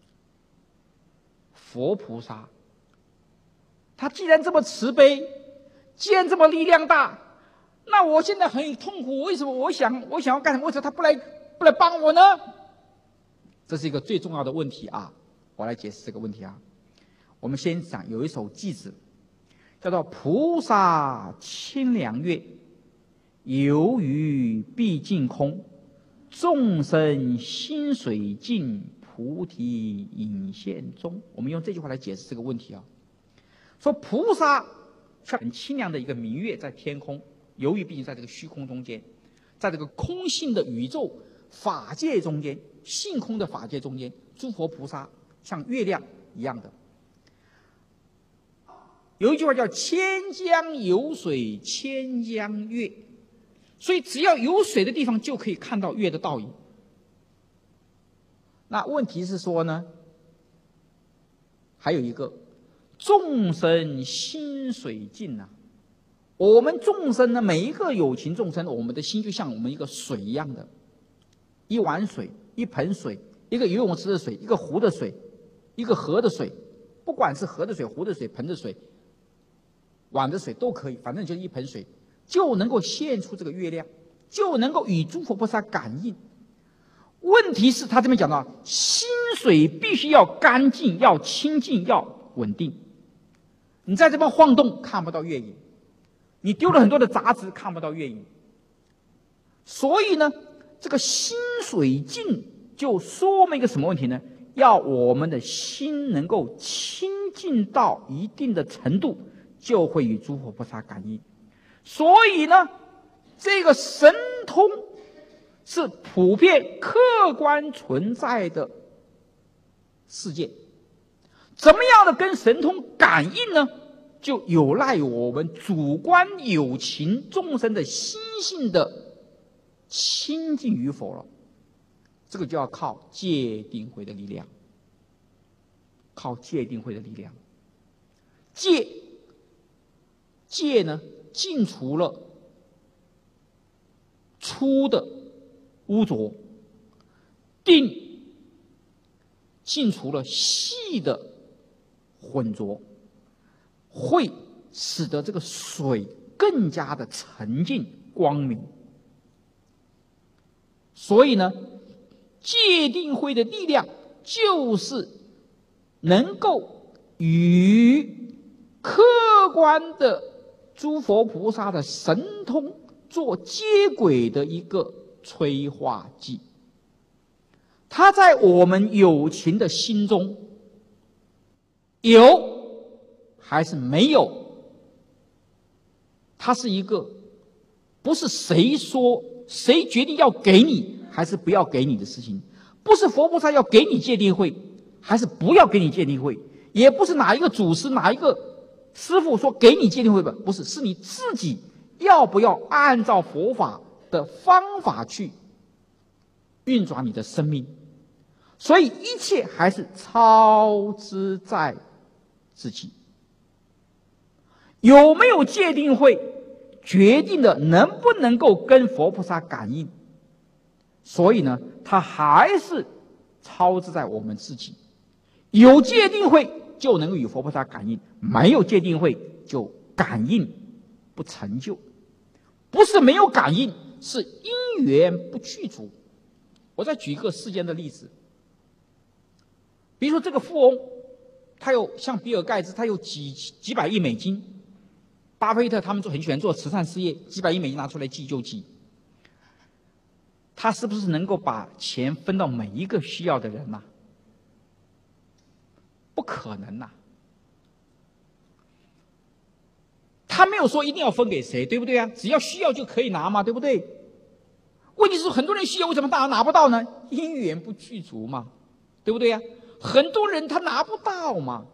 佛菩萨他既然这么慈悲，既然这么力量大，那我现在很痛苦，为什么我想我想要干什么？为什么他不来不来帮我呢？这是一个最重要的问题啊！我来解释这个问题啊。我们先讲有一首偈子，叫做“菩萨清凉月，游鱼毕竟空，众生心水尽，菩提隐现中”。我们用这句话来解释这个问题啊。说菩萨像很清凉的一个明月在天空，游鱼毕竟在这个虚空中间，在这个空性的宇宙法界中间，性空的法界中间，诸佛菩萨像月亮一样的。有一句话叫千江有水千江月，所以只要有水的地方就可以看到月的倒影。那问题是说呢，还有一个众生心水尽啊，我们众生呢，每一个有情众生，我们的心就像我们一个水一样的，一碗水，一盆水，一个游泳池的水，一个湖的水，一个河的水，不管是河的水、湖的水、盆的水、碗的水都可以，反正就是一盆水，就能够现出这个月亮， 就能够与诸佛菩萨感应。问题是他这边讲到，心水必须要干净、要清净、要稳定。你在这边晃动，看不到月影；你丢了很多的杂质，看不到月影。所以呢，这个心水净就说明一个什么问题呢？要我们的心能够清净到一定的程度，就会与诸佛菩萨感应。所以呢，这个神通是普遍客观存在的世界。怎么样的跟神通感应呢？就有赖于我们主观有情众生的心性的亲近与否了。这个就要靠戒定慧的力量，靠戒定慧的力量。戒戒呢，尽除了粗的污浊，定尽除了细的混浊，会使得这个水更加的沉静光明。所以呢，戒定慧的力量就是能够与客观的诸佛菩萨的神通做接轨的一个催化剂。它在我们有情的心中有还是没有，它是一个不是谁说谁决定要给你还是不要给你的事情，不是佛菩萨要给你戒定慧还是不要给你戒定慧，也不是哪一个祖师哪一个师父说给你戒定慧吧，不是，是你自己要不要按照佛法的方法去运转你的生命。所以一切还是操之在自己。有没有戒定慧决定了能不能够跟佛菩萨感应。所以呢，它还是操之在我们自己。有戒定慧就能够与佛菩萨感应，没有戒定慧就感应不成就。不是没有感应，是因缘不具足。我再举一个世间的例子，比如说这个富翁，他有像比尔盖茨，他有几几百亿美金，巴菲特他们就很喜欢做慈善事业，几百亿美金拿出来济救济。他是不是能够把钱分到每一个需要的人呢、啊？不可能呐、啊！他没有说一定要分给谁，对不对啊？只要需要就可以拿嘛，对不对？问题是很多人需要，为什么大家拿不到呢？因缘不具足嘛，对不对呀、啊？很多人他拿不到嘛。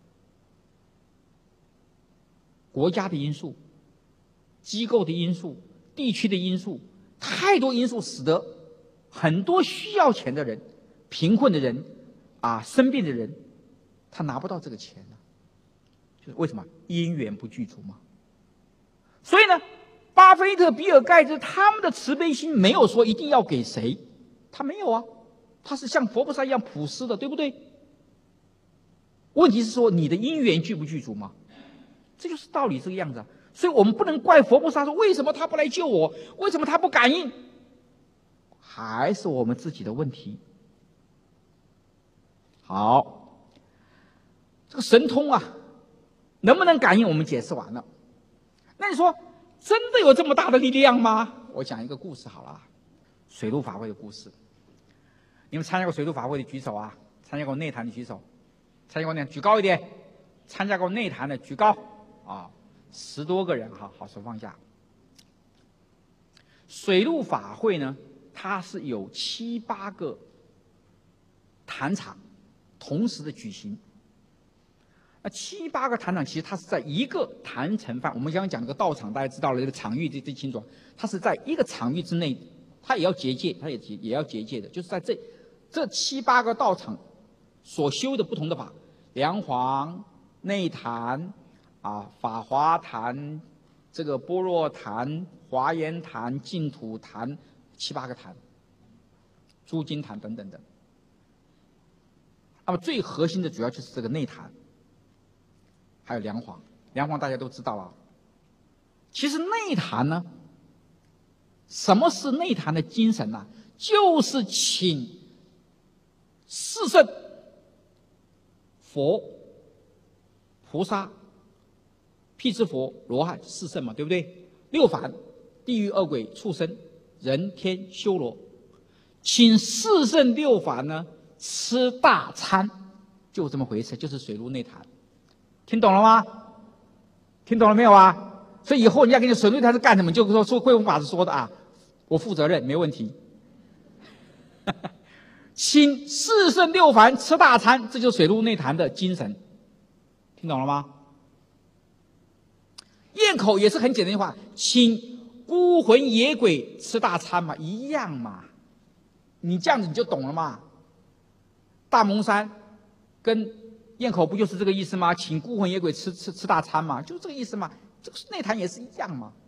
国家的因素、机构的因素、地区的因素，太多因素使得很多需要钱的人、贫困的人啊、生病的人，他拿不到这个钱呢、啊。就是为什么？因缘不具足嘛。所以呢，巴菲特、比尔盖茨他们的慈悲心没有说一定要给谁，他没有啊，他是像佛菩萨一样普施的，对不对？问题是说你的因缘具不具足嘛？这就是道理，这个样子啊。所以我们不能怪佛菩萨说为什么他不来救我，为什么他不感应，还是我们自己的问题。好，这个神通啊，能不能感应我们解释完了。那你说真的有这么大的力量吗？我讲一个故事好了，水陆法会的故事。你们参加过水陆法会的举手啊？参加过内坛的举手？参加过内坛举高一点。参加过内坛的举高啊，十多个人哈，好，手放下。水陆法会呢，它是有七八个坛场同时的举行。那七八个坛场其实它是在一个坛城范，我们刚刚讲这个道场，大家知道了，这个场域最最清楚，它是在一个场域之内，它也要结界，它也也要结界的，就是在这这七八个道场所修的不同的法，梁皇、内坛啊、法华坛、这个般若坛、华严坛、净土坛，七八个坛，诸经坛等等的。那么最核心的主要就是这个内坛。还有梁皇，梁皇大家都知道了。其实内坛呢， 什么是内坛的精神呢、啊？就是请四圣、佛、菩萨、辟支佛、罗汉四圣嘛，对不对？六凡、地狱、恶鬼、畜生、人天、修罗，请四圣六凡呢吃大餐，就这么回事，就是水陆内坛。听懂了吗？听懂了没有啊？所以以后人家给你水陆内坛是干什么，就说说慧文法师说的啊，我负责任，没问题。请四圣六凡吃大餐，这就是水陆内坛的精神，听懂了吗？咽口也是很简单的话，请孤魂野鬼吃大餐嘛，一样嘛。你这样子你就懂了嘛。大蒙山跟咽口不就是这个意思吗？请孤魂野鬼吃吃吃大餐嘛，就是这个意思嘛。这个内坛也是一样嘛。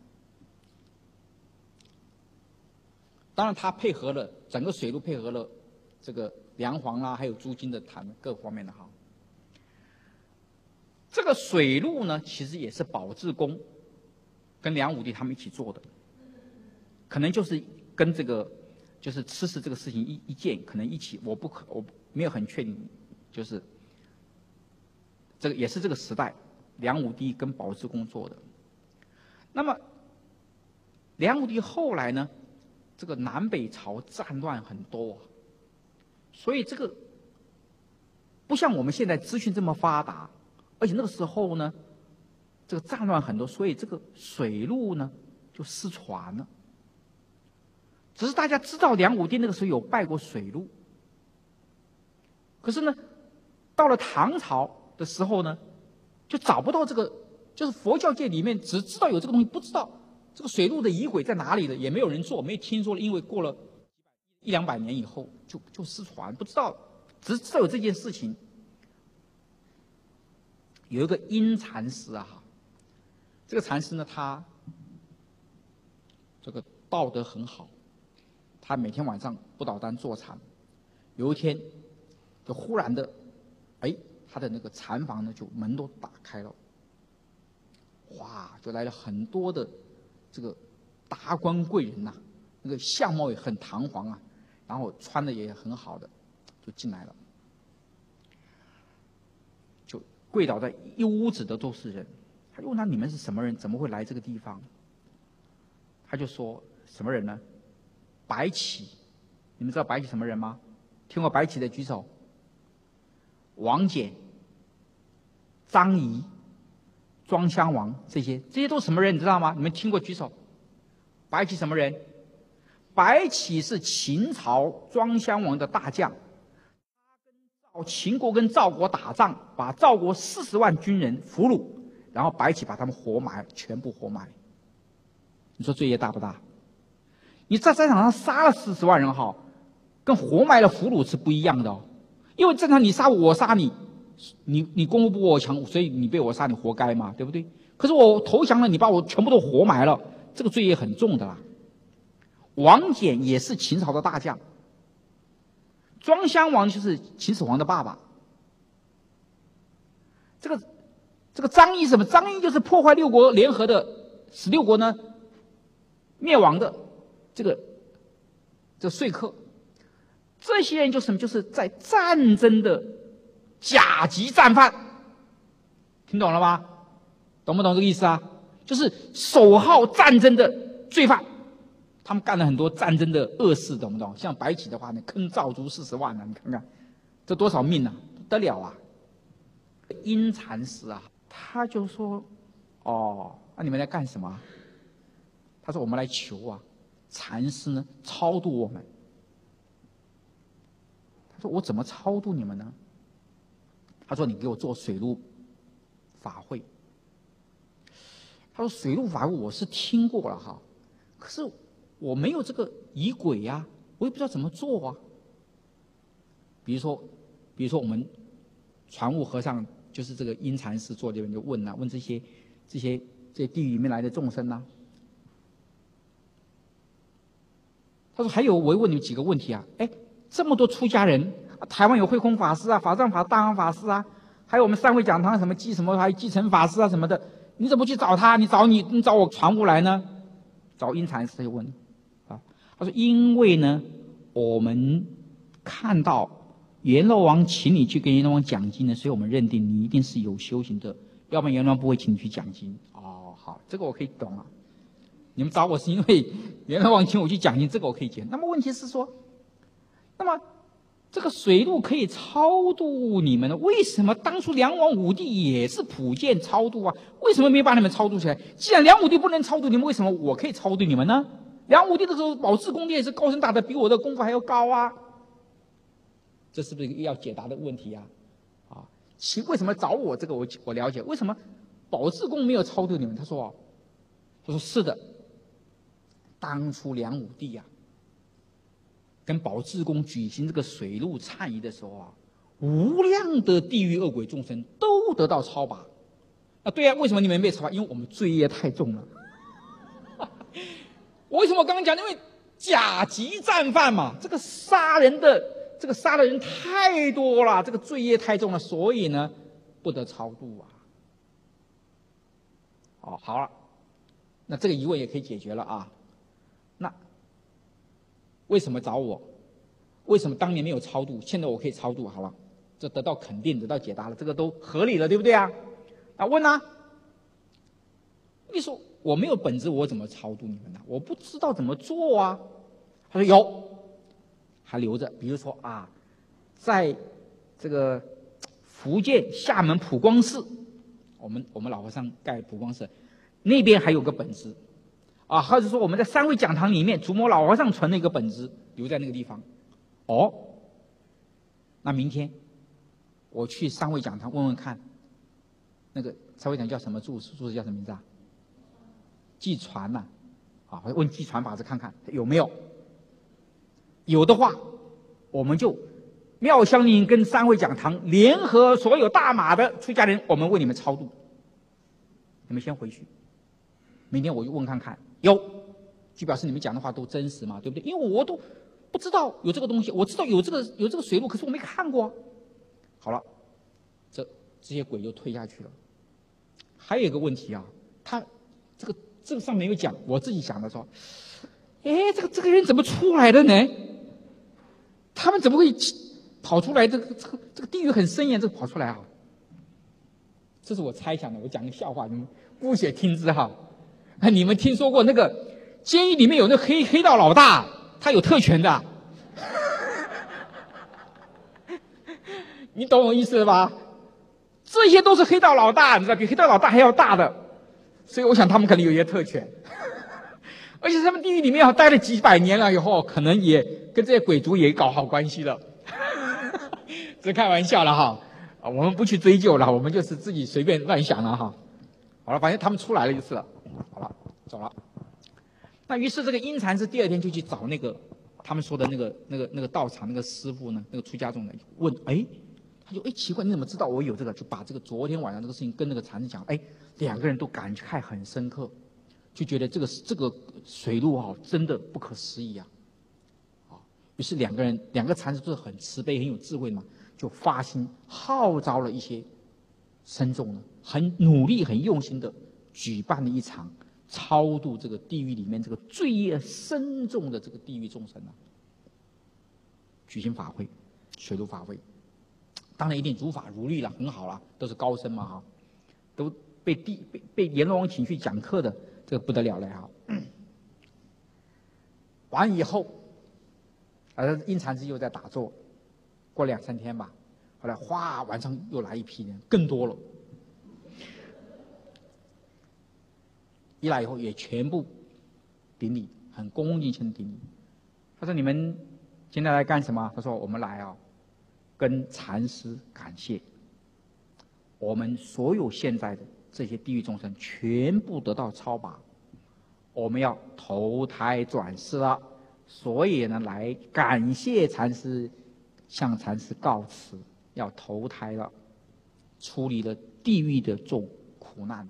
当然，它配合了整个水路，配合了这个梁皇啦，还有诸经的坛各方面的哈。这个水路呢，其实也是宝志公跟梁武帝他们一起做的，可能就是跟这个就是吃食这个事情一一件，可能一起，我不可我没有很确定，就是这个也是这个时代梁武帝跟宝志公做的。那么梁武帝后来呢？这个南北朝战乱很多、啊，所以这个不像我们现在资讯这么发达，而且那个时候呢，这个战乱很多，所以这个水路呢就失传了。只是大家知道梁武帝那个时候有拜过水路，可是呢，到了唐朝的时候呢，就找不到这个，就是佛教界里面只知道有这个东西，不知道这个水路的仪轨在哪里的，也没有人做，没听说了，因为过了一两百年以后就就失传，不知道，只知道有这件事情。有一个阴禅师啊，这个禅师呢，他这个道德很好，他每天晚上不倒单坐禅。有一天，就忽然的，哎，他的那个禅房呢，就门都打开了，哇，就来了很多的这个达官贵人呐、啊，那个相貌也很堂皇啊，然后穿的也很好的，就进来了，就跪倒在一屋子的都是人。他就问他：“你们是什么人？怎么会来这个地方？”他就说：“什么人呢？白起。你们知道白起什么人吗？听过白起的举手。王翦、张仪、庄襄王这些，这些都是什么人？你知道吗？你们听过举手。白起什么人？白起是秦朝庄襄王的大将，他跟秦国跟赵国打仗，把赵国四十万军人俘虏，然后白起把他们活埋，全部活埋。你说罪业大不大？你在战场上杀了四十万人哈，跟活埋了俘虏是不一样的哦。因为正常你杀我，我杀你，你你功夫不过我强，所以你被我杀，你活该嘛，对不对？可是我投降了，你把我全部都活埋了，这个罪业很重的啦。王翦也是秦朝的大将，庄襄王就是秦始皇的爸爸。这个这个张仪什么？张仪就是破坏六国联合的，使六国呢灭亡的这个这个说客。这些人就是什么？就是在战争的甲级战犯，听懂了吗？懂不懂这个意思啊？就是首号战争的罪犯，他们干了很多战争的恶事，懂不懂？像白起的话呢，坑赵族四十万呢、啊，你看看这多少命啊，不得了啊！阴禅师啊，他就说：“哦，那、啊、你们来干什么？”他说：“我们来求啊，禅师呢超度我们。”他说：“我怎么超度你们呢？”他说：“你给我做水陆法会。”他说：“水陆法会我是听过了哈，可是我没有这个仪轨呀、啊，我也不知道怎么做啊。比如说，比如说我们传悟和尚就是这个阴禅师坐这边就问啊，问这些这些这些地狱里面来的众生啊。他说还有，我问你几个问题啊，哎。”这么多出家人，台湾有慧空法师啊，法藏法、大安法师啊，还有我们三位讲堂什么继什么，还有继承法师啊什么的，你怎么不去找他？你找你，你找我传过来呢？找阴禅师就问， 他说：“因为呢，我们看到阎罗王请你去跟阎罗王讲经呢，所以我们认定你一定是有修行的，要不然阎罗王不会请你去讲经。”哦，好，这个我可以懂啊。你们找我是因为阎罗王请我去讲经，这个我可以解。那么问题是说，那么这个水路可以超度你们呢？为什么当初梁王武帝也是普荐超度啊？为什么没把你们超度起来？既然梁武帝不能超度你们，为什么我可以超度你们呢？梁武帝的时候，宝智公也是高深大德，比我的功夫还要高啊。这是不是一个要解答的问题啊？啊，其为什么找我这个我我了解，为什么宝智公没有超度你们？他说，他说是的，当初梁武帝呀、啊。跟宝智公举行这个水陆忏仪的时候啊，无量的地狱恶鬼众生都得到超拔。啊，对啊，为什么你们被超拔？因为我们罪业太重了。为什么我刚刚讲？因为甲级战犯嘛，这个杀人的这个杀的人太多了，这个罪业太重了，所以呢不得超度啊。哦，好了，那这个疑问也可以解决了啊。那为什么找我？为什么当年没有超度？现在我可以超度？好了，这得到肯定，得到解答了，这个都合理了，对不对啊？啊，问啊，你说我没有本事，我怎么超度你们呢？我不知道怎么做啊。他说有，还留着。比如说啊，在这个福建厦门普光寺，我们我们老和尚盖普光寺那边还有个本子。啊，或者说我们在三味讲堂里面，祖母老和尚传的一个本子留在那个地方。哦，那明天我去三味讲堂问问看，那个三味讲叫什么住住持叫什么名字啊？寄传呐、啊，啊，我问寄传法师看看有没有，有的话，我们就妙香林跟三味讲堂联合所有大马的出家人，我们为你们超度。你们先回去，明天我就问看看。有，就表示你们讲的话都真实嘛，对不对？因为我都不知道有这个东西，我知道有这个有这个水路，可是我没看过。好了，这这些鬼就退下去了。还有一个问题啊，他这个这个上面有讲，我自己想的说，哎，这个这个人怎么出来的呢？他们怎么会跑出来？这个这个这个地狱很深呀，这个跑出来啊？这是我猜想的，我讲个笑话，你们姑且听之哈。你们听说过那个监狱里面有那黑黑道老大，他有特权的，你懂我意思吧？这些都是黑道老大，你知道，比黑道老大还要大的，所以我想他们可能有些特权，而且他们地狱里面待了几百年了以后，可能也跟这些鬼族也搞好关系了，这开玩笑了哈，啊，我们不去追究了，我们就是自己随便乱想了哈。好了，反正他们出来了就是了。好了，走了。那于是这个阴禅师第二天就去找那个他们说的那个那个那个道场那个师傅呢，那个出家众呢，问，哎，他就哎奇怪，你怎么知道我有这个？就把这个昨天晚上这个事情跟那个禅师讲，哎，两个人都感慨很深刻，就觉得这个这个水路啊，真的不可思议啊。啊，于是两个人两个禅师都是很慈悲、很有智慧嘛，就发心号召了一些僧众呢，很努力、很用心的举办了一场超度这个地狱里面这个罪业深重的这个地狱众生啊，举行法会，水陆法会，当然一定如法如律了，很好了，都是高僧嘛哈，都被地被被阎罗王请去讲课的，这个不得了了哈。完以后，而阴禅师又在打坐，过两三天吧，后来哗，晚上又来一批人，更多了。一来以后也全部顶礼，很恭恭敬敬的顶礼。他说：“你们今天来干什么？”他说：“我们来啊，跟禅师感谢，我们所有现在的这些地狱众生全部得到超拔，我们要投胎转世了，所以呢，来感谢禅师，向禅师告辞，要投胎了，处理了地狱的众苦难。”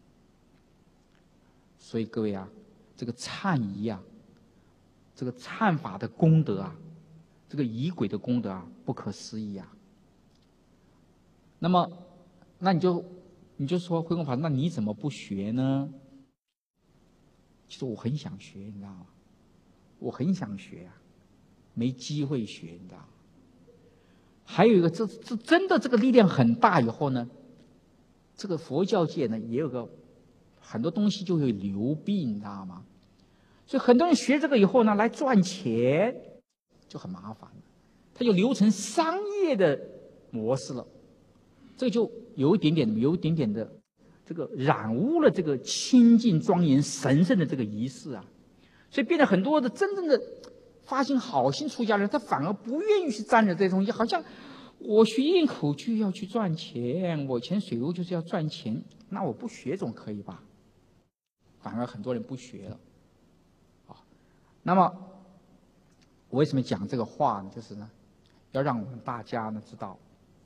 所以各位啊，这个忏仪啊，这个忏法的功德啊，这个仪轨的功德啊，不可思议啊。那么，那你就你就说慧空法师，那你怎么不学呢？其实我很想学，你知道吗？ 我很想学啊，没机会学，你知道。还有一个，这这真的这个力量很大以后呢，这个佛教界呢也有个很多东西就会流弊，你知道吗？所以很多人学这个以后呢，来赚钱就很麻烦了，它就流成商业的模式了，这个就有一点点有一点点的这个染污了这个清净庄严神圣的这个仪式啊，所以变得很多的真正的发心好心出家人，他反而不愿意去沾染这些东西，好像我学一念口句要去赚钱，我以前水务就是要赚钱，那我不学总可以吧？反而很多人不学了。那么，我为什么讲这个话呢？就是呢，要让我们大家呢知道，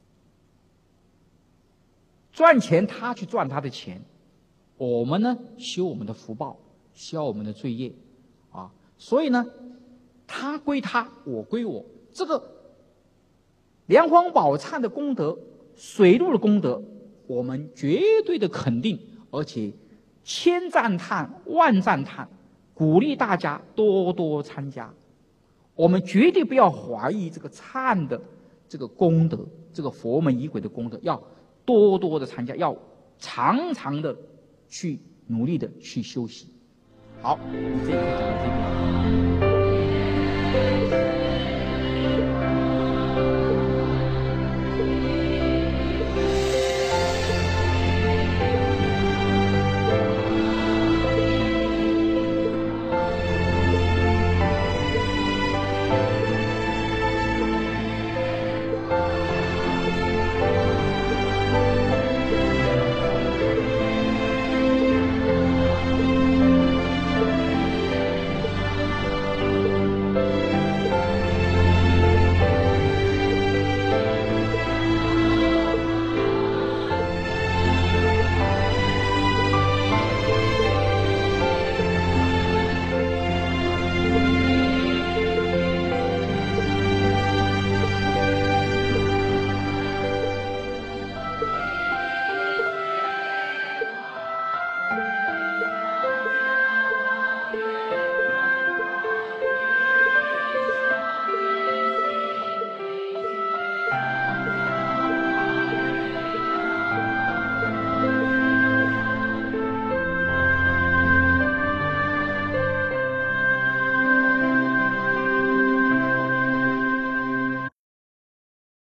赚钱他去赚他的钱，我们呢修我们的福报，消我们的罪业，啊，所以呢，他归他，我归我。这个梁皇宝忏的功德，水陆的功德，我们绝对的肯定，而且千赞叹、万赞叹。鼓励大家多多参加，我们绝对不要怀疑这个忏的这个功德，这个佛门仪轨的功德，要多多的参加，要常常的去努力的去修习。好，你这一课讲到这边。